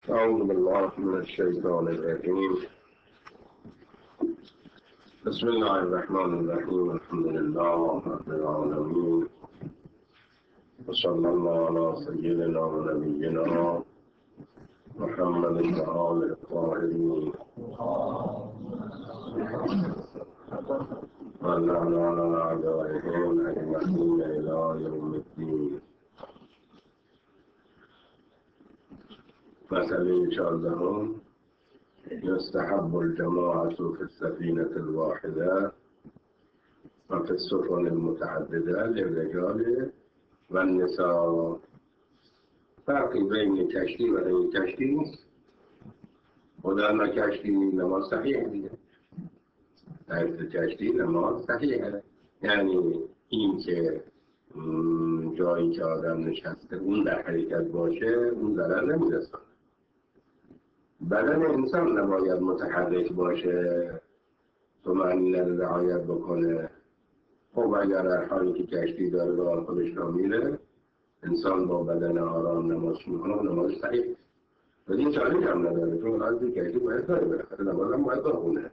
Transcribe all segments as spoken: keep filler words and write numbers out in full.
أعوذ بالله من الشيطان الرجيم. بسم الله الرحمن الرحيم. الحمد لله رب العالمين، وصلى الله على سيدنا ونبينا محمد وآله الطاهرين واللعن على أعدائهم أجمعين إلى يوم الدين. مثل شاذهم يستحب الجماعة في السفينة الواحدة وفي السفن المتعددة للرجال والنساء. فرق بين کشتی و غیر کشتی نیست. خدا نه کشتی نماز صحیح دیگه. در کشتی نماز صحیحه. یعنی این که جایی که آدم نشسته اون در حرکت باشه اون ضرر نمیرسونه. بدن انسان نباید متحرک باشه تو معنی رعایت بکنه. خب اگر در حالی که کشتی داره به خودش را میره انسان با بدن آرام نماز میکنه و نماز صحیح ولی این چالی هم نداره چون از این کشتی باید داره بره نماز هم باید بخونه.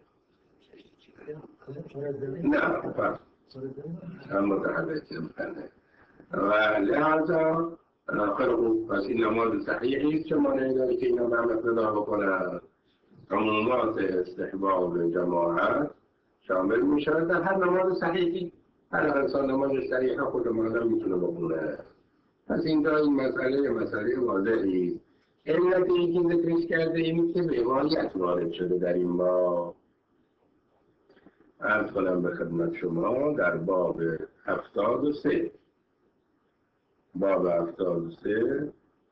نه فرق هم متحرک میکنه و لحظا خیلی خوب. پس این نماز صحیحی است که مانعی داره که این هم هم اقتدا بکنن. عمومات استحباب جماعت شامل میشه در هر نماز صحیحی. هر انسان نمازش صحیحه خود مادم میتونه بخونه. پس اینجا این مسئله مسئله واضحی. علت این که ذکرش کرده اینی که روایت وارد شده در این باب. عرض کنم به خدمت شما در باب هفتاد و سه باب هفتاد و سه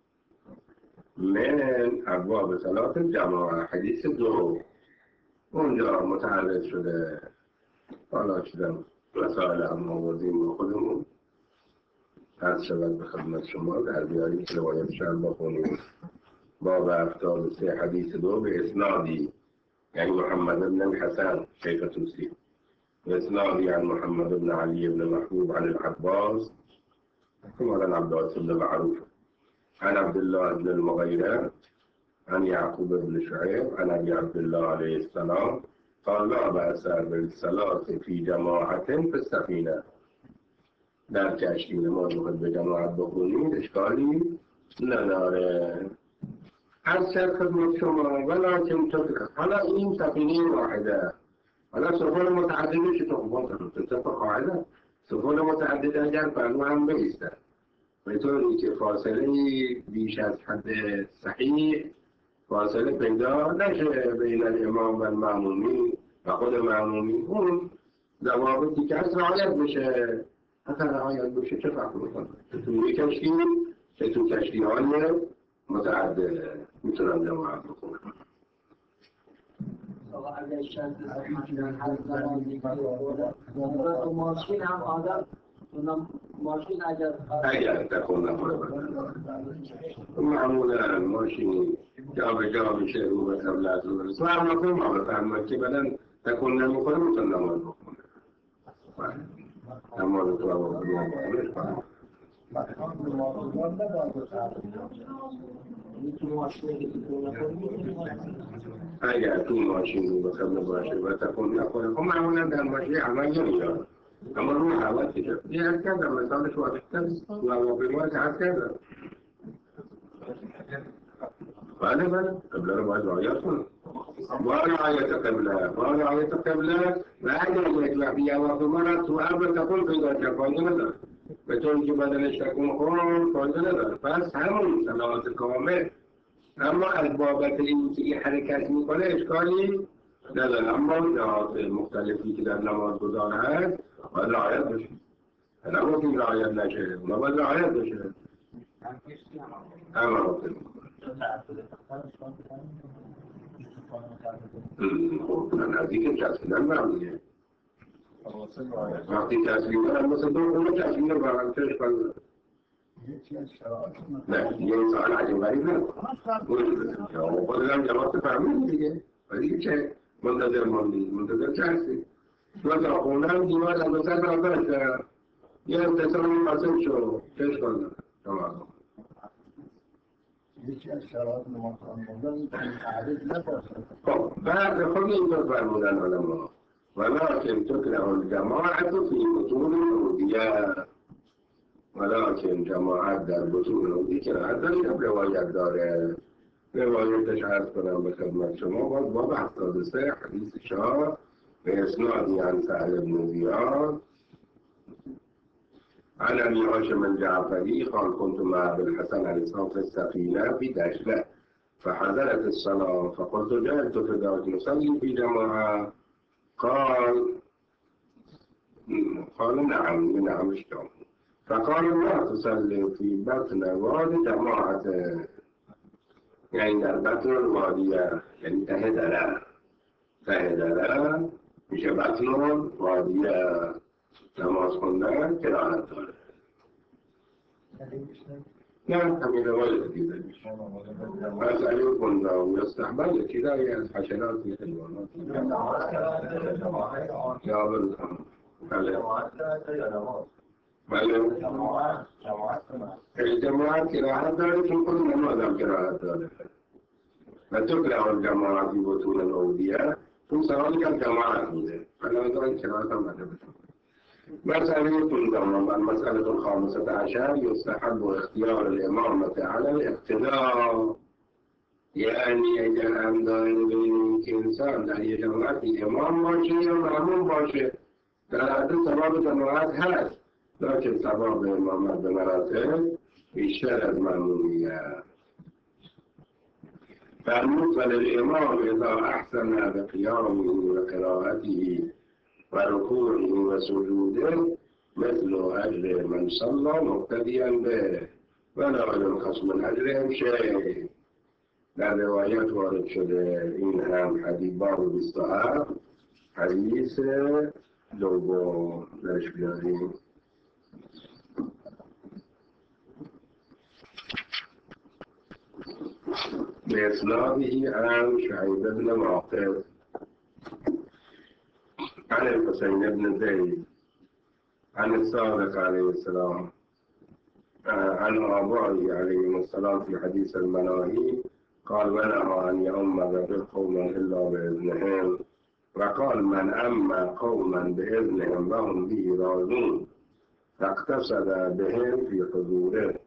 من ابواب صلات جماعه حدیث دو اونجا متعرض شده. حالا چیدم مسائل هم آوردیم با خودمون پس شود به خدمت شما در بیاریم که روایتش هم بخونیم. باب هفتاد و سه حدیث دو به اسنادی یعنی محمد بن الحسن شیخ توسی اسنادی عن محمد بن علی بن محبوب عن العباس كما عن عباس بن معروف عن عبد الله بن المغيرة عن يعقوب بن شعيب عن أبي عبد الله عليه السلام قال لا بأس بالصلاة في جماعة في السفينة. در کشتی نماز خود به جماعت بخونید اشکالی نداره. از سر خدمت شما ولکن تطلق حالا این سفینه واحده حالا سفن متعدده چه تقبال تطلق قاعده سفن متعدده اگر فرمو هم بایستن به طوری که فاصله بیش از حد صحیح فاصله پیدا نشه بین الامام و المأمومین و خود مأمومین اون ضوابطی که از رعایت بشه حتی رعایت بشه چه فرق میکنه که توی کشتی که تو کشتی های متعدد میتونن جماعت بکنن. اگر شرط صحیح هر زمان دیگه ماشین هم آدم ماشین اگر اگر تکون نخوره معمولا ماشین جا به جا میشه رو به قبل از رو رسول هم نکنه ما بفرماید که بدن تکون نمیخوره میتون نماز بکنه نماز تو هم بکنه اگر تو ماشین رو به قبل باشه و تکون نخوره خب معمولا در ماشین عمل نمیاد اما روی حوض که این هست کردم مثالش واضح کرد و هواپیما که هست کردم بله بله قبله رو باید رعایت کنم با رعایت قبله با رعایت قبله و اگر یک وقتی هواپیما را تو ابر تکون پیدا کرد فایده نداره به طوری که بدنش تکون خورد فایده نداره پس همون صلات کامل اما از بابت این که این حرکت میکنه اشکالی نداره اما جهات مختلفی که در نماز گذار هست باید رعایت بشه نماز این رعایت نشه اونا باید رعایت بشه همه حاصل میکنه خب نزدیک چسبیدن برم دیگه وقتی چسبیدن هم مثل دو خونه چسبیدن برم چه اشکال نداره نه یه انسان عجب غریب نکن خودت هم جواب فهمید دیگه ولی که منتظر ماندی منتظر چه هستی تو از آخونه هم دیوار از دوست هم داشت یه اتصال حاصل شد چه اشکال نداره یکی از شرایط نماز خواندن این تعریف نباشه. خب بعد خود اینطور فرمودن علما ولكن تكره الجماعة في بطون الأودية ولكن جماعت در بطون اودی کراهت داره شب روایت داره. روایتش عرض کنم به خدمت شما باز باب هفتاد و سه حدیث شاه به اسنادی عن سهل بن زیاد عن ابي هاشم الجعفري قال كنت مع ابي الحسن الاسلام في السفينه في دجله فحضرت الصلاه فقلت جعلت فداك نصلي في جماعه قال قال نعم نعم اشتم فقال لا تصلي في بطن وادي جماعه يعني در بطن الوادية يعني ته دره ته دره میشه بطن الوادية نماز خوندن کراهت داره. نه همین روایت دیده میشه مسئله خوندن و استحبال ابتدایی از حشرات حیوانات یا بلکن بله بله جماعت کراهت داره چون خود نماز هم کراهت داره و تکره الجماعتی بطول الاودیه اون سوالی که جماعت میده بنابراین این کراهت هم بده بشه. مسألة تنظم المسألة الخامسة عشر يستحب اختيار الإمامة على الاقتداء يعني اگر هم داریم ببینیم که انسان در یه جماعتی امام باشه یا معموم باشه در حد ثواب جماعت هست لیکن ثواب امامت به مراتب بیشتر از معمومیت. فرمود وللإمام إذا أحسن بقيامه وقراءته وركوعه وسجوده مثل أجر من صلى مقتديا به ولا ينقص من أجرهم شيء. در روایت وارد شده این هم حدیث باب بیست و هفت حدیث دوم درش بیاریم. بإسناده عن شعيب بن معقل عن الحسين بن زيد عن الصادق عليه السلام عن آبائه عليهم السلام في حديث المناهي قال ونهى أن يؤم الرجل قوما إلا بإذنهم وقال من أما قوما بإذنهم وهم به راضون فاقتصد بهم في حضوره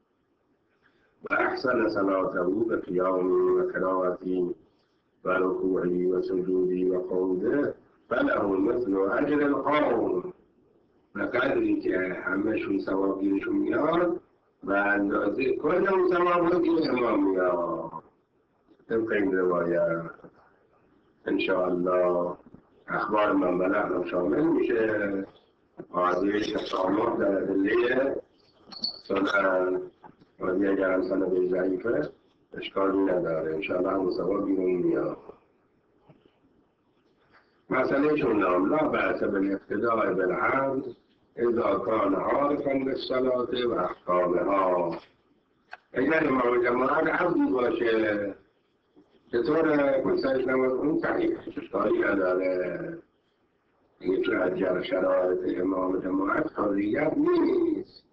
وأحسن صلاته بقيامه وقراءته وركوعه وسجوده وقعوده فله مثل أجر القوم بقدری که همهشون ثوابگیرشون میاد و اندازه کل اون ثوابگیر امام میاد. طبق این روایت انشاءالله اخبار من بلغ شامل میشه. قاضی اقامات در ادله سنن قاضی اگر هم سند ضعیفه اشکالی نداره انشاءالله هم ثوابگیرون میاد. مسئله شونم لا بأس بالاقتداء بالعبد اذا كان عارفا بالصلاة و احکامها. اگر امام جماعت عبدی باشه چطور مسئله نماز اون صحیح اشکالی نداره. این تو از شرایط امام جماعت حریت نیست.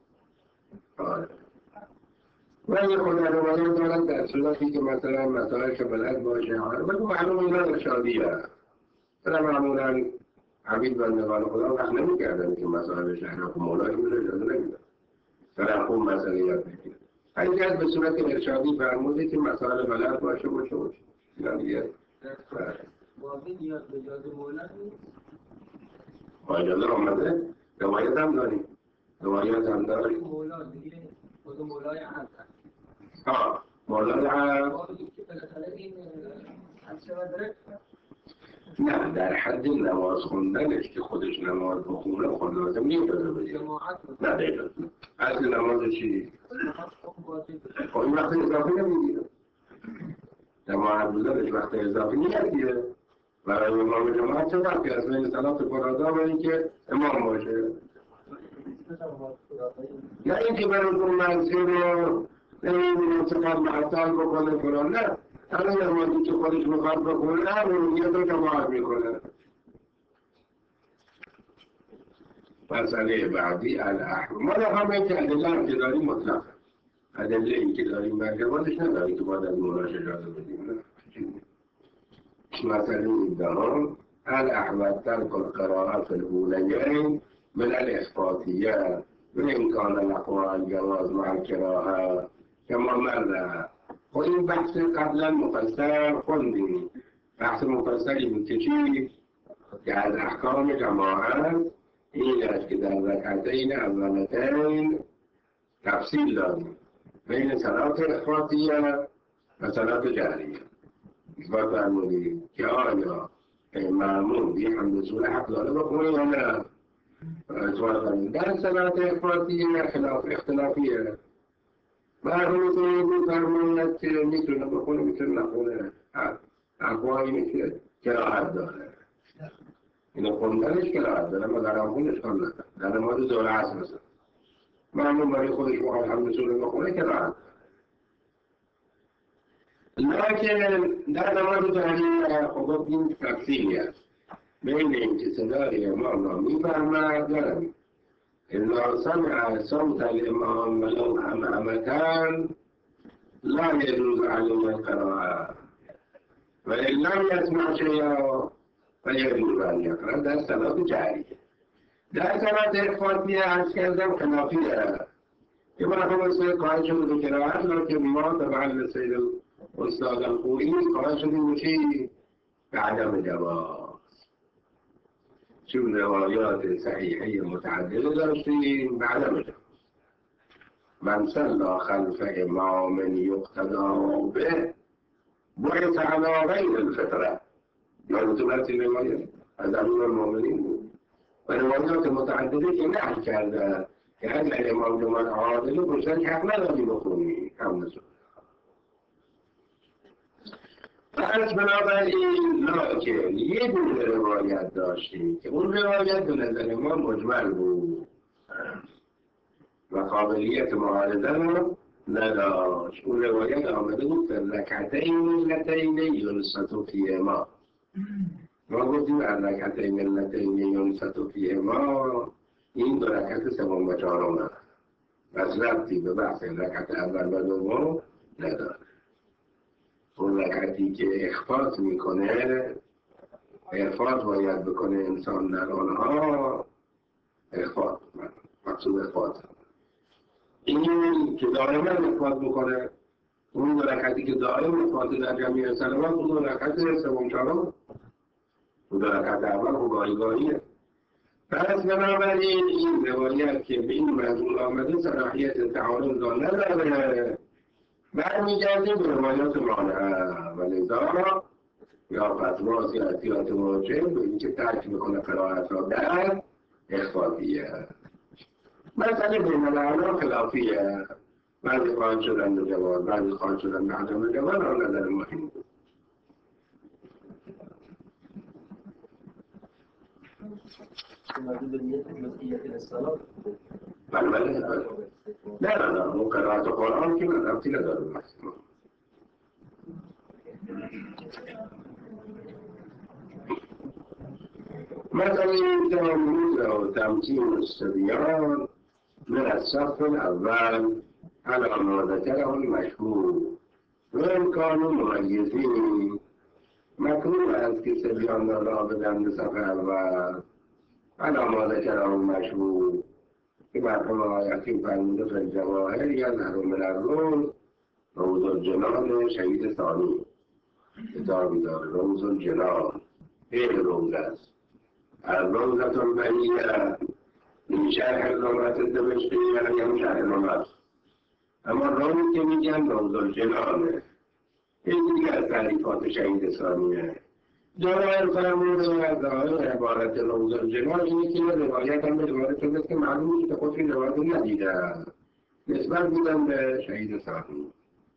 ولی خود روایت دارد در صورتی که مثلا مسائلش بلد باشه بگو معلوم اینا ارشادیه مثلا معمولا عبید بندگان خدا وقت نمی کردن که مسائل شهر و مولاش میشه اجازه نمیدن در خوب مسئله یاد بگیره. اگر به صورت ارشادی فرموده که مسائل بلد باشه باشه باشه اینا دیگه واقعی نیاز به اجازه مولا نیست. اجازه آمده روایت هم داریم روایت هم داریم مولا دیگه خود مولای عرض ها مولای عرض نه در حد نماز خوندنش که خودش نماز بخونه خود لازم نیست بگه نه دیگه اصل نماز چی؟ خب این وقت اضافی نمیگیره جماعت بودنش وقت اضافی نمیگیره برای امام جماعت چه وقتی از بین صلات فرادا و این که امام باشه نه اینکه برای اون منصر رو نمیدونم چقدر محتال بکنه فران نه الان نمازی که خودش میخواد بخونه رو یه دو جماعت میکنه. مسئله بعدی الاحکام ما رو همه که ادله هم که داریم مطلق ادله این که داریم بر جوازش نداری که باید از مولاش اجازه بدیم. مثلا ایدهان الاحوال ترک القراءة الاوليين من الاخفاقيات وإن كان الاقوال جواز مع القراءة كما مر. و این بحث قبلا مفصل خوندیم. بحث مفصلی بود که چی؟ که از احکام جماعت این است که در رکعتین اولتین تفصیل داریم بین صلات اخفاقیه و صلات جهریه. اثبات فرمودیم که آیا مأمون بی حمد سوره حق داره بخونه یا نه؟ اثبات فرمودیم در صلات اخفاقیه خلاف اختلافیه. مرحوم سیدی فرماید که میتونه بخونه میتونه نخونه. اقوایی اینه که قرائت داره. اینو خوندنش قرائت داره اما در خونش کار نداره. در مورد ظهر عصر مثلا مأمون برای خودش بخواد حمد سوره بخونه قرائت داره. لیکن در مورد جهریه خب این تفصیلی است بین اینکه صدای امام را میفهمد یا نمیفهمد. إذا سمع صوت الإمام ولو همهمة لا يجوز عليه القراءة وإن لم يسمع شيئا فيجوز أن يقرأ. در صلاة جهریه. در صلاة اخفاقیه عرض کردم خلافیه که مرحوم السید قائل شده به قرائت، لیکن ما طبعا سید استاد الخوئی قائل شدیم چی؟ به عدم جواز. چون روایات صحیحه متعدده داشتیم به عدم جواز. من صلی خلف امام یقتدی به بعث علی غیر الفطره. یادتون هست این روایت از امیرالمؤمنین بود و روایات متعدده که نقل کرده که اگر امام جماعت عادله باشن که حق نداری بخونی هم نسون. پس بنابراین لیکن یه دونه روایت داشتیم که اون روایت به نظر ما مجمل بود و قابلیت معارضه رو نداشت. اون روایت آمده بود در رکعتین اللتین یونست فیهما. ما گفتیم از رکعتین اللتین یونست فیهما این دو رکعت سوم و چهارم هست. پس ربطی به بحث رکعت اول و دوم نداره. اون رکعتی که اخفاق میکنه اخفاق باید بکنه انسان در آنها اخفاق مقصود اخفاق این که دائما اخفاق میکنه. اون دو رکعتی که دائما اخفاق در جمعی سلوات اون دو رکعت سوم چهارم اون دو رکعت اول و گاهی گاهیه. پس بنابراین این روایت که به این موضوع آمده صلاحیت تعارض را نداره برمیگرده به روایات مانعه و لذا یا فتوا یا احتیاط موجب به اینکه ترک میکنه قرائت را در اخفاقیه. مسئله بین العلماء خلافیه. بعضی قائل شدن به جواز، بعضی قائل شدن به عدم جواز. آن نظر مهم بود. بله بله نه نه نه اون قرائت قرآن که من ربطی نداره. مثلا تمرین و تمثیل الصبیان من الصف الاول على ما ذكره المشهور وإن كانوا مميزين مکروه است که صبیان را بدن به صف اول على ما ذكره المشهور که مرحوم آیتی فرموده فی الجواهر یظهر من الروز روز الجنان شهید ثانی. کتابی داره روز الجنان این روز است. الروزة البهیه این شرح لغت دمشقی یعنی هم شرح لغت. اما روزی که میگن روز الجنانه این دیگه از تعریفات شهید ثانیه. جواهر فرموده و از ظاهر عبارت روز الجنان اینه که روایت هم به روایت شده که معلومه که خودش این روایت ندیدن نسبت بودن به شهید ثانی.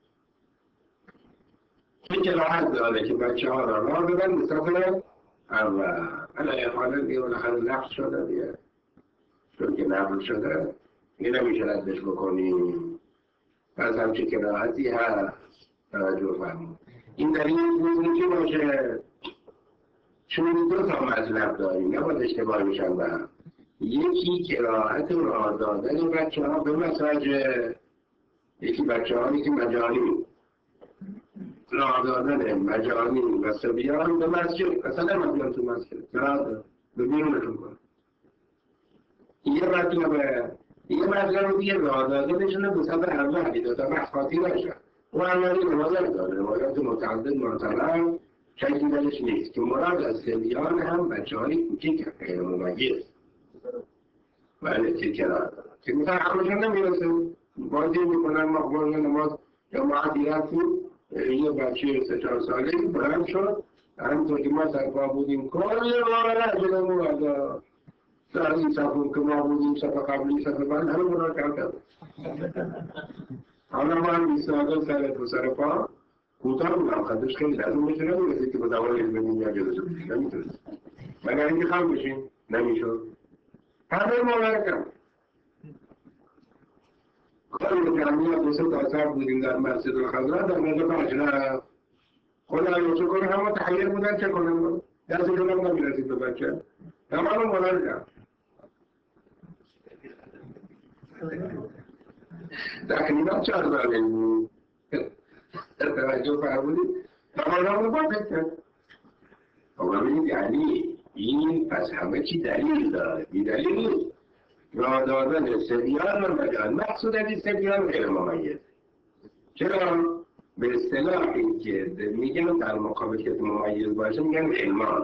این که راحت داره که بچه ها را راه بدن به صف اول. حالا حالا دیگه بالاخره نقل شده دیگه چون که نقل شده این نمیشه ردش بکنیم. پس همچه که راحتی هست توجه فرمود. این در این میتونه که باشه چون دو تا مطلب داریم نباید اشتباه میشن به هم. یکی قرائت و راه دادن بچه ها به مساجد یکی بچه هایی که مجانی راه دادن مجانی و صبیان به مسجد اصلا نمیدونم تو مسجد راه به بیرونشون کنه. یه مطلبه یه مطلب دیگه راه دادنشونه به سبب اولی دو تا محفاظی نشن اون اولی روایت داره روایات متعدد مرتبط شکلی درش نیست که مراد از صبیان هم بچه های کوچیک غیر ممیز بله چه کرا که مثلا همشون نمیرسه بازی میکنن مقبول نماز جماعتی رفتیم یه بچه سه چهار ساله بلند شد همونطور که ما سرپا بودیم کل واقعا جلومون از در این صفحه که ما بودیم صفحه قبلی صفحه بعد همه برای کم کرد حالا ما هم بیست دقیقه سر تو سر پا کوتاه بودم خدش خیلی لازم بشه نمیرسید که با دوان علم دنیا جلوشو بشید نمیتونست مگر اینکه خم بشیم نمیشد همه ما برکم کاری جمعی دو سه تا سر بودیم در مسجد الخضراء در مورد فجر خود علیه کنه همه تحییر بودن چه کنم دست کنم نمیرسید به بچه همه رو مادر کرد تقریبا چهار ساله بود توجه فرمودید تمام رو با فکر کرد یعنی این پس همه چی دلیل داره بی دلیل نیست راه دادن صبیان و مجان مقصود از این صبیان غیر ممیز چرا؟ به اصطلاحی که میگن در مقابل که ممیز باشه میگن علمان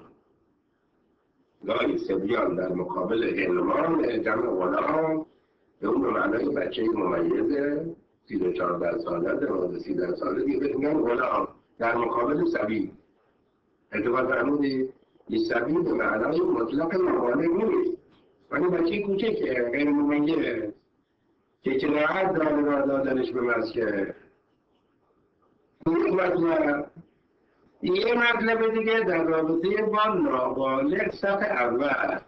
گاهی صبیان در مقابل علمان جمع غلام به اون به معنای بچه ممیزه سی و چهارده ساله دوازده سیزده ساله دیگه میگن غلام در مقابل صبی اعتبار فرمودید این صبی به معنای مطلق موانع نیست ولی بچه کوچک غیر ممیز که کنایت داره راه دادنش به مسجد این مطلب یه مطلب دیگه در رابطه با نابالغ صف اول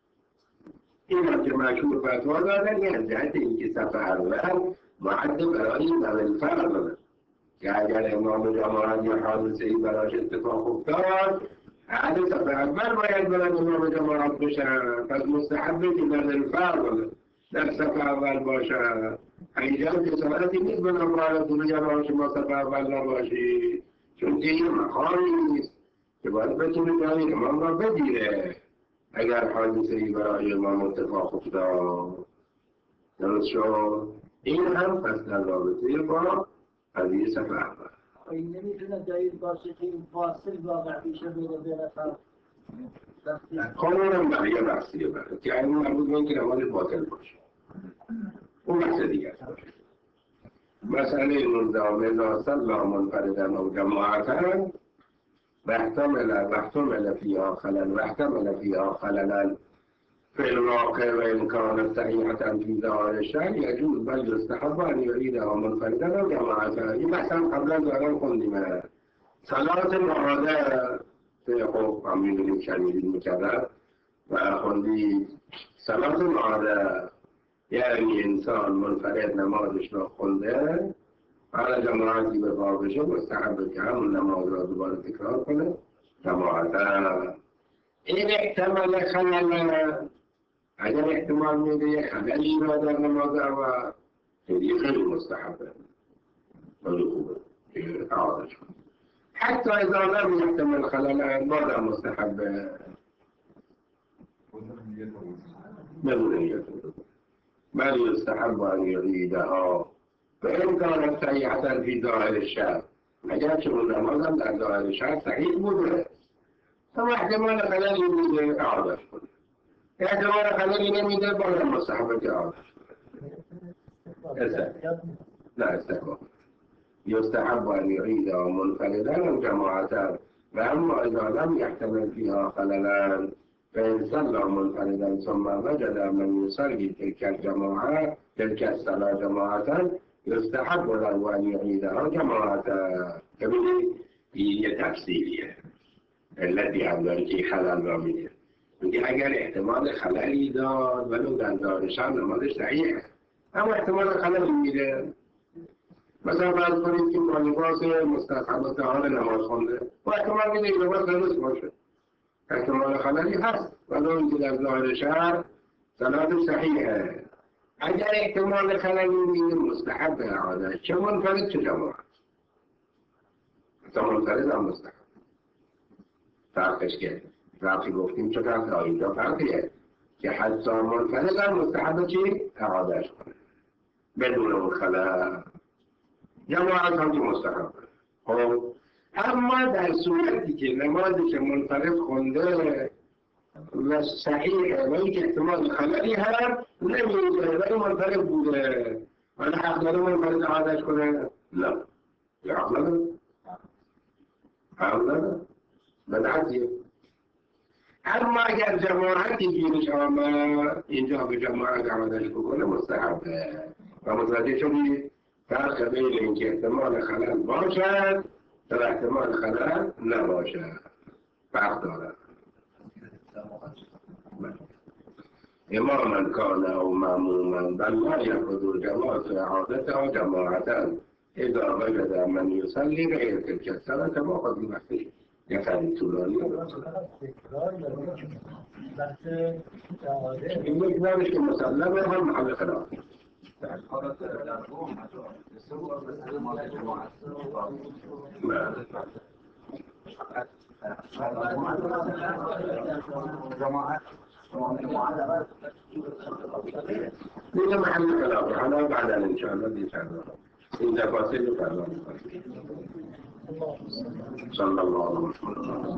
این هم که مشهور فتوا دادن یه از جهت اینکه صف اول معد برای نویل فرق که اگر امام جماعت یا حادثه‌ای براش اتفاق افتاد اهل صف اول باید برای امام جماعت بشن پس مستحبه که نویل فرق در صف اول باشن اینجا جسارتی نیست به نمایت دونه جماعت شما صف اول نباشید چون که این مقامی نیست که باید بتونه جای امام را بگیره اگر حادثه‌ای برای امام اتفاق افتاد درست شد این هم پس در رابطه با قضیه صف اول این نمیتونه دلیل باشه که این فاصل واقع بیشه بره بره قانون هم برای بحثیه بره که این مربوط به اینکه نماز باطل باشه اون بحث دیگه است مسئله نوزدهم اذا صلی منفردا او جماعتا واحتمل واحتمل فيها خلل واحتمل فيها خللا في الواقع وإن كانت صحيحة في ظاهر الشرع يجوز بل يستحب أن يريدها منفردا أو جماعة این مثلا قبلا دارم خوندیم صلاة معاده خب هم میدونیم شنیدیم میکردن و خوندیم صلاة معاده یعنی انسان منفرد نمازش را خونده حالا جماعتی به پا بشه مستحب که همون نماز را دوباره تکرار کنه جماعتا این احتمال خلل اگر احتمال میده یک خللی را در نماز اول خیلی خیلی مستحبه خیلی خوبه که اعادش کنه حتی اذا لم يحتمل خلل بازم مستحبه بدون نیت بل يستحب ان يعيدها فإن كانت صحيحة في ظاهر الشرع اگر چه اون نماز هم در ظاهر شرع صحیح بوده اما احتمال خللی میده اعادش کنه احتمال خللی نمیده بازم مستحبه که اعادش کنه نه استحباب يستحب أن يعيدها منفردا أو جماعة وأما إذا لم يحتمل فيها خللا فإن صلى منفردا ثم وجد من يصلي تلك الجماعة تلك الصلاة جماعة يستحب له أن يعيدها جماعة ببینید این تفسیریه التي هم داره که خلل را میده میگه اگر احتمال خللی داد ولو در ظاهر شرع نمازش صحیحه اما احتمال خللی میده مثلا فرض کنید که با لباس مستحب حال نماز خونده و احتمال میده این لباس درست باشه احتمال خللی هست ولو اینکه در ظاهر شرع صلاتش صحیحه اگر احتمال خللی میگه مستحب اعاده، چه منفرد چه جماعت. تا منفرد هم مستحب. فرقش که رفتی گفتیم چه فرق اینجا فرقیه که حتی منفرد هم مستحب چی؟ اعادهش کنه بدون اون خلا. جماعت هم که مستحب. خب اما در صورتی که نمازی که منفرد خونده و صحیحه و این احتمال خللی هم نمیده ولی منفرد بوده ولی حق داره منفرد اعادهش کنه؟ نه. یا حق نداره؟ حق نداره؟ بدعتیه. اما اگر جماعتی گیرش آمد اینجا به جماعت اعادهش بکنه مستحبه. و متوجه شدید فرق بین اینکه احتمال خلل باشد و احتمال خلل نباشد فرق دارد. اماما کان او معموما بل لا یأخذ جماعت اعادته جماعتا اذا وجد من یصلی غیر تلک الصلاة کما قد وقتی یه خیلی طولانی این یک نامش که مسلمه هم محل خلاف دیگه محل خلاف حالا بعدا انشاءالله دیگر این تفاصیل رو فردا می‌کنیم. صلی الله علیه و سلم.